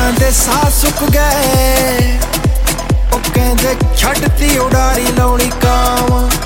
ਕਈਆਂ ਦੇ ਸਾਹ ਸੁੱਕ ਗਏ, ਉਹ ਕਹਿੰਦੇ ਛੱਡਤੀ ਉਡਾਰੀ ਲਾਉਣੀ ਕਾਵਾਂ।